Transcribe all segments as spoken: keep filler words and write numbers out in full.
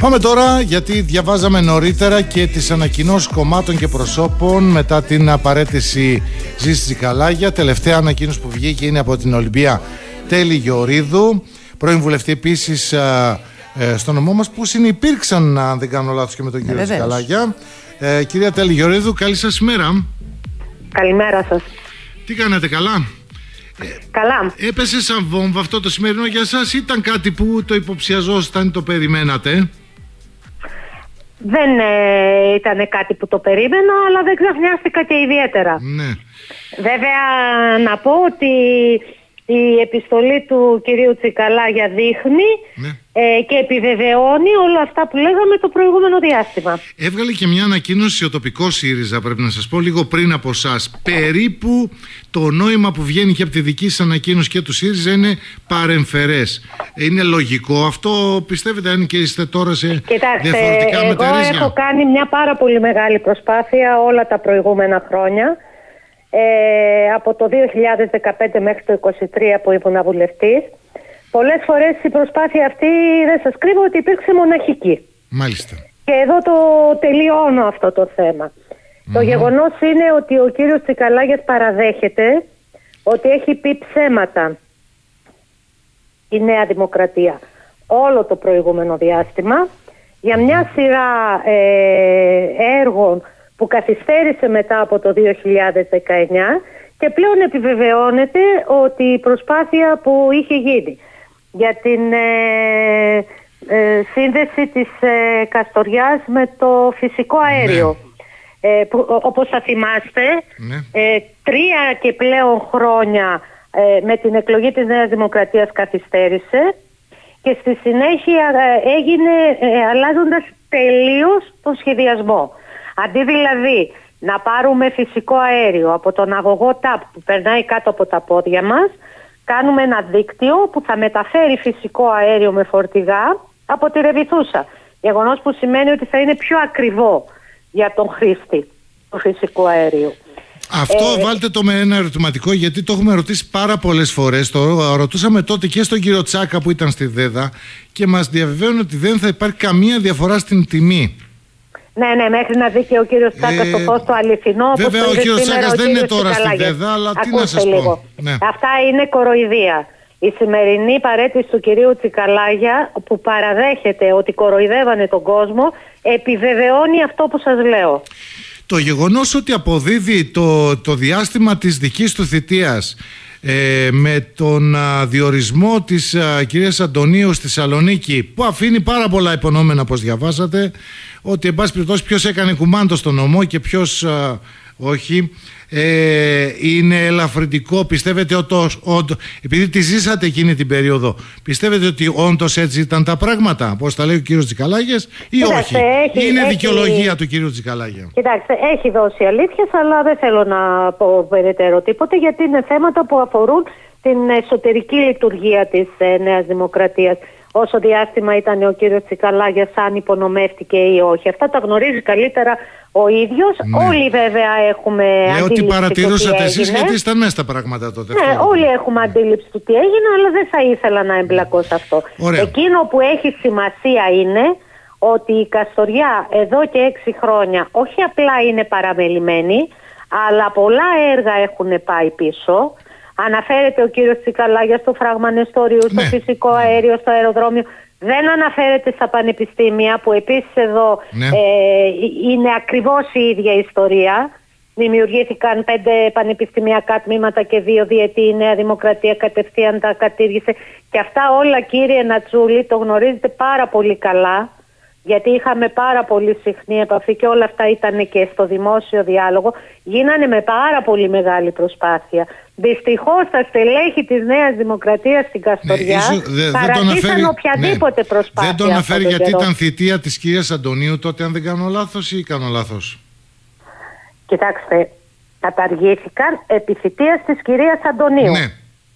Πάμε τώρα, γιατί διαβάζαμε νωρίτερα και τις ανακοινώσεις κομμάτων και προσώπων μετά την απαρέτηση Ζήσης Τσικαλάγια. Τελευταία ανακοίνωση που βγήκε είναι από την Ολυμπία Τέλη Γεωρίδου, πρώην βουλευτή επίσης ε, ε, στο νομό μας, που συνυπήρξαν, αν δεν κάνω λάθος, και με τον κύριο ε, Τσικαλάγια. Ε, κυρία Τέλη Γεωρίδου, καλή σας ημέρα. Καλημέρα σας. Τι κάνετε, καλά? Καλά. Έπεσε σαν βόμβα αυτό το σημερινό για σας, ήταν κάτι που το υποψιαζόσασταν, το περιμένατε? Δεν ε, ήταν κάτι που το περίμενα, αλλά δεν ξαφνιάστηκα και ιδιαίτερα. Ναι. Βέβαια, να πω ότι η επιστολή του κυρίου Τσικαλάγια δείχνει ναι. ε, και επιβεβαιώνει όλα αυτά που λέγαμε το προηγούμενο διάστημα. Έβγαλε και μια ανακοίνωση ο τοπικός ΣΥΡΙΖΑ, πρέπει να σας πω, λίγο πριν από εσάς. Περίπου το νόημα που βγαίνει και από τη δική σας ανακοίνωση και του ΣΥΡΙΖΑ είναι παρεμφερές. Είναι λογικό αυτό, πιστεύετε, αν και είστε τώρα σε Κοιτάξτε, διαφορετικά εγώ μετερίζια? Έχω κάνει μια πάρα πολύ μεγάλη προσπάθεια όλα τα προηγούμενα χρόνια. Ε, από το δύο χιλιάδες δεκαπέντε μέχρι το είκοσι τρία που ήμουν βουλευτής. Πολλές φορές η προσπάθεια αυτή, δεν σας κρύβω, ότι υπήρξε μοναχική. Μάλιστα. Και εδώ το τελειώνω αυτό το θέμα. Mm-hmm. Το γεγονός είναι ότι ο κύριος Τσικαλάγιας παραδέχεται ότι έχει πει ψέματα η Νέα Δημοκρατία όλο το προηγούμενο διάστημα για μια σειρά ε, έργων που καθυστέρησε μετά από το δύο χιλιάδες δεκαεννιά και πλέον επιβεβαιώνεται ότι η προσπάθεια που είχε γίνει για την ε, ε, σύνδεση της ε, Καστοριάς με το φυσικό αέριο, ναι. ε, που, όπως θα θυμάστε, ναι. ε, τρία και πλέον χρόνια ε, με την εκλογή της Νέας Δημοκρατίας καθυστέρησε και στη συνέχεια ε, έγινε ε, αλλάζοντας τελείως τον σχεδιασμό. Αντί δηλαδή να πάρουμε φυσικό αέριο από τον αγωγό ΤΑΠ που περνάει κάτω από τα πόδια μας, κάνουμε ένα δίκτυο που θα μεταφέρει φυσικό αέριο με φορτηγά από τη Ρεβιθούσα. Γεγονός που σημαίνει ότι θα είναι πιο ακριβό για τον χρήστη του φυσικού αερίου. Αυτό ε, βάλτε το με ένα ερωτηματικό, γιατί το έχουμε ρωτήσει πάρα πολλές φορές. Το ρωτούσαμε τότε και στον κύριο Τσάκα που ήταν στη ΔΕΔΑ και μας διαβεβαίωνε ότι δεν θα υπάρχει καμία διαφορά στην τιμή. Ναι, ναι, μέχρι να δει και ο κύριος Τσάκας ε, το φως το αληθινό. Βέβαια, ο κύριος Τσάκας δεν είναι τώρα στη ΔΕΔΑ, αλλά ακούστε τι να σας λίγο. πω. Ναι. Αυτά είναι κοροϊδία. Η σημερινή παρέτηση του κυρίου Τσικαλάγια, που παραδέχεται ότι κοροϊδεύανε τον κόσμο, επιβεβαιώνει αυτό που σας λέω. Το γεγονός ότι αποδίδει το, το διάστημα της δικής του θητείας ε, με τον α, διορισμό της α, κυρίας Αντωνίου στη Θεσσαλονίκη, που αφήνει πάρα πολλά υπονόμενα, όπως διαβάσατε, ότι εν πάση περιπτώσει ποιος έκανε κουμάντο στον νομό και ποιος α, όχι, ε, είναι ελαφρυντικό. Πιστεύετε ότι όντως, επειδή τη ζήσατε εκείνη την περίοδο, πιστεύετε ότι όντως έτσι ήταν τα πράγματα, όπως τα λέει ο κύριος Τσικαλάγιας, ή Κοιτάξτε, όχι? έχει, είναι έχει... δικαιολογία του κύριου Τσικαλάγια? Κοιτάξτε, έχει δώσει αλήθειες, αλλά δεν θέλω να πω περαιτέρω τίποτε, γιατί είναι θέματα που αφορούν την εσωτερική λειτουργία της ε, Νέας Δημοκρατίας. Όσο διάστημα ήταν ο κύριος Τσικαλάγιας, αν υπονομεύτηκε ή όχι. Αυτά τα γνωρίζει καλύτερα ο ίδιος. Ναι. Όλοι βέβαια έχουμε Λέω αντίληψη ότι παρατηρούσατε του τι εσείς, έγινε. γιατί ήταν μέσα στα πράγματα τότε. Ναι, όλοι έχουμε αντίληψη του τι έγινε, αλλά δεν θα ήθελα να εμπλακώ σε αυτό. Ωραία. Εκείνο που έχει σημασία είναι ότι η Καστοριά εδώ και έξι χρόνια όχι απλά είναι παραμελημένη, αλλά πολλά έργα έχουν πάει πίσω. Αναφέρεται ο κύριος Τσικαλάγιας στο φράγμα Νεστορίου, στο ναι. φυσικό αέριο, στο αεροδρόμιο. Δεν αναφέρεται στα πανεπιστήμια, που επίσης εδώ ναι. ε, είναι ακριβώς η ίδια ιστορία. Δημιουργήθηκαν πέντε πανεπιστημιακά τμήματα και δύο διετή. Η Νέα Δημοκρατία κατευθείαν τα κατήργησε. Και αυτά όλα, κύριε Νατσούλη, το γνωρίζετε πάρα πολύ καλά, γιατί είχαμε πάρα πολύ συχνή επαφή και όλα αυτά ήταν και στο δημόσιο διάλογο. Γίνανε με πάρα πολύ μεγάλη προσπάθεια. Δυστυχώς τα στελέχη της Νέας Δημοκρατίας στην Καστοριά ναι, παρατήσαν οποιαδήποτε ναι, προσπάθεια. Δεν το αναφέρει γιατί καιρό. Ήταν θητεία της κυρίας Αντωνίου τότε, αν δεν κάνω λάθος, ή κάνω λάθος? Κοιτάξτε, καταργήθηκαν επί θητείας της κυρίας Αντωνίου. Ναι.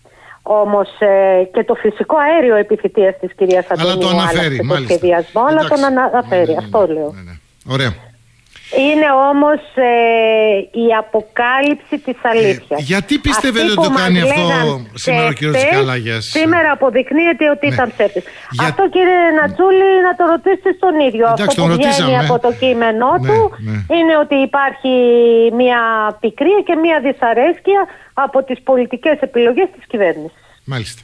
Όμως ε, και το φυσικό αέριο επί θητείας της κυρίας Αντωνίου. Αλλά το αναφέρει, μάλιστα. Το σχεδιασμό, αλλά τον αναφέρει. Ναι, ναι, ναι, αυτό λέω. Ναι, ναι. Ωραία. Είναι όμως ε, η αποκάλυψη της αλήθειας. Ε, γιατί πιστεύετε ότι το κάνει αυτό σήμερα ο κ. Τσικαλάγιας? Σήμερα αποδεικνύεται ότι ναι. ήταν ψεύτης. Για... Αυτό, κύριε Νατσούλη, να το ρωτήσετε στον ίδιο. Εντάξει, αυτό που βγαίνει από το κείμενό ναι, του ναι. είναι ότι υπάρχει μια πικρία και μια δυσαρέσκεια από τις πολιτικές επιλογές της κυβέρνησης. Μάλιστα.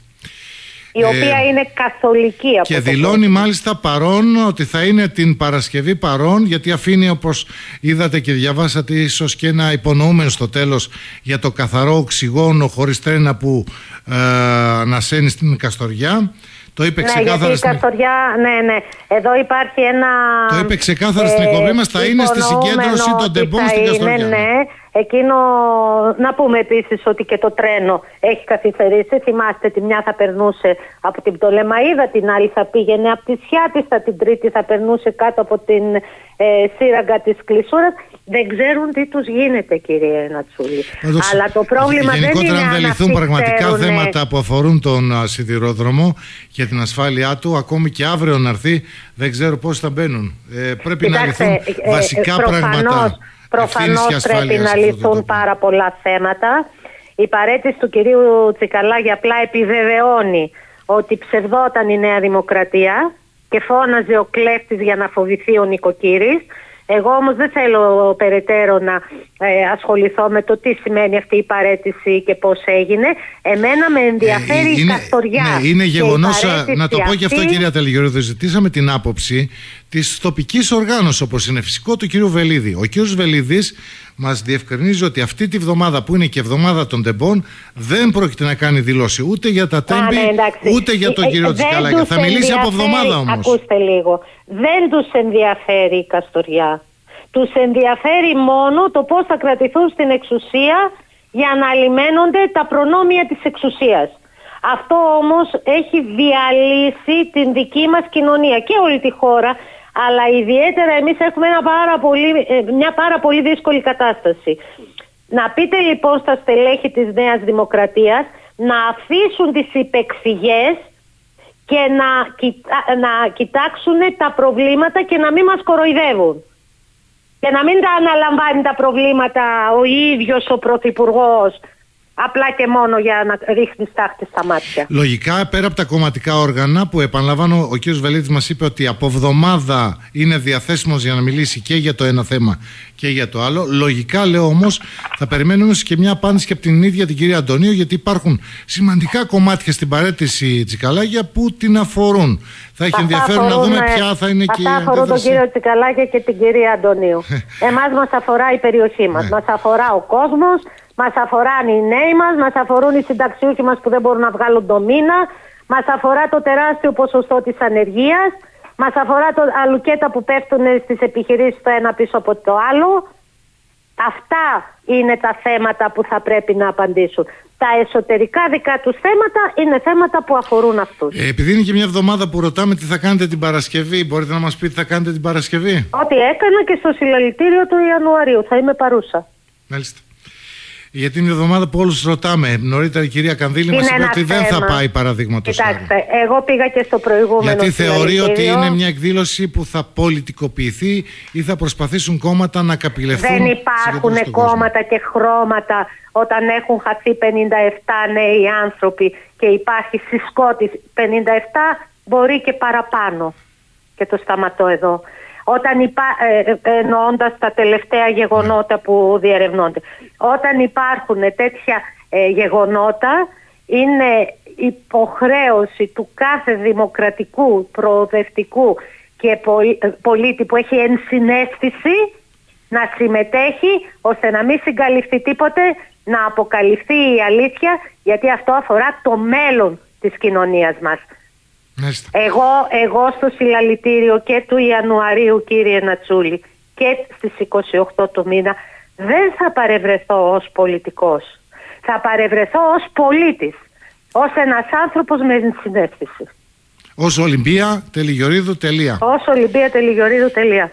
Η οποία ε, είναι καθολική από και το δηλώνει κόσμο. Μάλιστα παρόν ότι θα είναι την Παρασκευή παρόν, γιατί αφήνει, όπως είδατε και διαβάσατε, ίσως και ένα υπονοούμενο στο τέλος για το καθαρό οξυγόνο χωρίς τρένα που ε, ανασένει στην Καστοριά. Το είπε ναι, ξεκάθαρα γιατί στην... η Καστοριά, ναι, ναι. Εδώ υπάρχει ένα... Το είπε ξεκάθαρα ε, στην εκπομπή μας, θα είναι στη συγκέντρωση των τεμπών στην Καστοριά. Είναι, ναι. Εκείνο, να πούμε επίσης ότι και το τρένο έχει καθυστερήσει. Θυμάστε, τη μια θα περνούσε από την Πτολεμαΐδα, την άλλη θα πήγαινε από τη Σιάτιστα, την τρίτη θα περνούσε κάτω από την ε, σύραγγα της Κλεισούρας. Δεν ξέρουν τι τους γίνεται, κύριε Νατσούλη. Πάντως, αλλά το πρόβλημα δεν είναι γενικότερα, αν δεν λυθούν πραγματικά ξέρουν... θέματα που αφορούν τον α, σιδηρόδρομο και την ασφάλειά του, ακόμη και αύριο να έρθει, δεν ξέρω πώς θα μπαίνουν. Ε, πρέπει Κοιτάξτε, να λυθούν ε, βασικά προφανώς, πράγματα. Προφανώς πρέπει να λυθούν πάρα πολλά θέματα. Η παρέτηση του κυρίου Τσικαλάγη απλά επιβεβαιώνει ότι ψευδόταν η Νέα Δημοκρατία και φώναζε ο κλέφτης για να φοβηθεί ο νοικοκύρης. Εγώ όμως δεν θέλω περαιτέρω να ε, ασχοληθώ με το τι σημαίνει αυτή η παρέτηση και πώς έγινε. Εμένα με ενδιαφέρει ε, είναι, η Καστοριά. Ναι, είναι γεγονός, να το πω αυτή... και αυτό, κυρία Τελιγιορίδου, ζητήσαμε την άποψη της τοπικής οργάνωσης, όπως είναι φυσικό, του κυρίου Βελίδη. Ο κύριος Βελίδης μας διευκρινίζει ότι αυτή τη βδομάδα, που είναι και εβδομάδα των τεμπών, δεν πρόκειται να κάνει δήλωση ούτε για τα τέμπη, ναι, ούτε για τον ε, κύριο ε, Τσικαλάγη. Θα μιλήσει από εβδομάδα όμως. Ακούστε λίγο. Δεν τους ενδιαφέρει η Καστοριά. Τους ενδιαφέρει μόνο το πώς θα κρατηθούν στην εξουσία για να αλλημένονται τα προνόμια της εξουσίας. Αυτό όμως έχει διαλύσει την δική μας κοινωνία και όλη τη χώρα, αλλά ιδιαίτερα εμείς έχουμε ένα πάρα πολύ, μια πάρα πολύ δύσκολη κατάσταση. Να πείτε λοιπόν στα στελέχη της Νέας Δημοκρατίας να αφήσουν τις υπεξηγές και να, κοιτά, να κοιτάξουν τα προβλήματα και να μην μας κοροϊδεύουν. Και να μην τα αναλαμβάνει τα προβλήματα ο ίδιος ο Πρωθυπουργός, απλά και μόνο για να ρίχνει στάχτη στα μάτια. Λογικά, πέρα από τα κομματικά όργανα, που επαναλαμβάνω, ο κ. Βελίδης μας είπε ότι από εβδομάδα είναι διαθέσιμος για να μιλήσει και για το ένα θέμα και για το άλλο. Λογικά, λέω όμως, θα περιμένουμε και μια απάντηση και από την ίδια την κυρία Αντωνίου, γιατί υπάρχουν σημαντικά κομμάτια στην παρέτηση Τσικαλάγια που την αφορούν. Θα έχει ενδιαφέρον να δούμε ποια θα είναι και η αντίδραση. Αυτά αφορούν τον κύριο Τσικαλάγια και την κυρία Αντωνίου. Εμάς μας αφορά η περιοχή μας, μας αφορά ο κόσμος. Μας αφορούν οι νέοι μας, μας αφορούν οι συνταξιούχοι μας που δεν μπορούν να βγάλουν το μήνα, μας αφορά το τεράστιο ποσοστό της ανεργίας, μας αφορά το αλουκέτα που πέφτουν στις επιχειρήσεις το ένα πίσω από το άλλο. Αυτά είναι τα θέματα που θα πρέπει να απαντήσουν. Τα εσωτερικά δικά τους θέματα είναι θέματα που αφορούν αυτούς. Ε, επειδή είναι και μια εβδομάδα που ρωτάμε τι θα κάνετε την Παρασκευή, μπορείτε να μας πείτε τι θα κάνετε την Παρασκευή? Ό,τι έκανα και στο συλλαλητήριο του Ιανουαρίου, θα είμαι παρούσα. Μάλιστα. Γιατί είναι η εβδομάδα που όλους ρωτάμε. Νωρίτερα η κυρία Κανδύλη μας είπε ότι δεν θα πάει, παραδείγματος χάρη. Κοιτάξτε, εγώ πήγα και στο προηγούμενο. Γιατί θεωρεί ότι είναι μια εκδήλωση που θα πολιτικοποιηθεί ή θα προσπαθήσουν κόμματα να καπηλευθούν. Δεν υπάρχουν κόμματα και χρώματα όταν έχουν χαθεί πενήντα επτά νέοι άνθρωποι και υπάρχει συσκότης. πενήντα επτά μπορεί και παραπάνω. Και το σταματώ εδώ. Όταν υπά... ε, εννοώντας τα τελευταία γεγονότα που διερευνώνται. Όταν υπάρχουν τέτοια ε, γεγονότα, είναι υποχρέωση του κάθε δημοκρατικού, προοδευτικού και πολίτη που έχει ενσυναίσθηση να συμμετέχει, ώστε να μην συγκαλυφθεί τίποτε, να αποκαλυφθεί η αλήθεια, γιατί αυτό αφορά το μέλλον της κοινωνίας μας. Εγώ, εγώ στο συλλαλητήριο και του Ιανουαρίου, κύριε Νατσούλη, και στις είκοσι οκτώ του μήνα δεν θα παρευρεθώ ως πολιτικός. Θα παρευρεθώ ως πολίτης, ως ένας άνθρωπος με συνέστηση. Ως Ολυμπία Τελιγιορίδου τελεία. Ως Ολυμπία Τελιγιορίδου τελεία.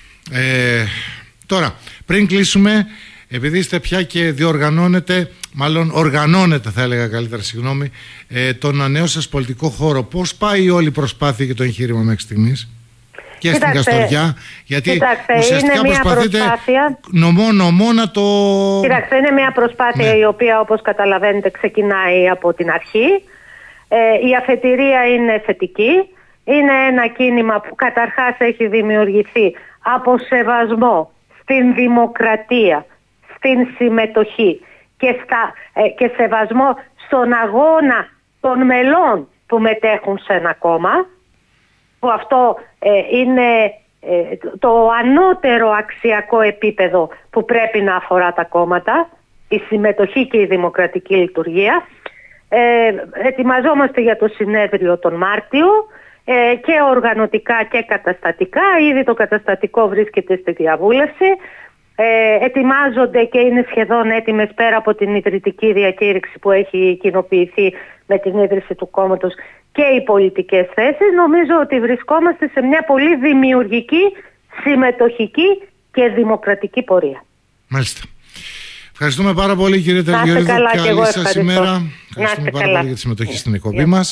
Ε, τώρα, πριν κλείσουμε, επειδή είστε πια και διοργανώνετε, μάλλον οργανώνετε θα έλεγα καλύτερα, συγγνώμη, ε, τον νέο σας πολιτικό χώρο, πώς πάει όλη η προσπάθεια και το εγχείρημα μέχρι στιγμής? και στην Καστοριά, γιατί κοιτάξτε, ουσιαστικά είναι μια προσπαθείτε προσπάθεια, νομό νομό να το... Κοιτάξτε, είναι μια προσπάθεια, ναι, η οποία, όπως καταλαβαίνετε, ξεκινάει από την αρχή. Ε, η αφετηρία είναι θετική. Είναι ένα κίνημα που καταρχάς έχει δημιουργηθεί από σεβασμό στην δημοκρατία, στην συμμετοχή και, στα, ε, και σεβασμό στον αγώνα των μελών που μετέχουν σε ένα κόμμα, που αυτό ε, είναι ε, το ανώτερο αξιακό επίπεδο που πρέπει να αφορά τα κόμματα, η συμμετοχή και η δημοκρατική λειτουργία. Ε, ετοιμαζόμαστε για το συνέδριο τον Μάρτιο, ε, και οργανωτικά και καταστατικά. Ήδη το καταστατικό βρίσκεται στη διαβούλευση. Ε, ετοιμάζονται και είναι σχεδόν έτοιμες, πέρα από την ιδρυτική διακήρυξη που έχει κοινοποιηθεί με την ίδρυση του κόμματος, και οι πολιτικές θέσεις. Νομίζω ότι βρισκόμαστε σε μια πολύ δημιουργική, συμμετοχική και δημοκρατική πορεία. Μάλιστα. Ευχαριστούμε πάρα πολύ, κύριε Τεργιορίδου. Καλή σας ημέρα. Ευχαριστούμε πάρα καλά. πολύ για τη συμμετοχή στην εκπομπή μας.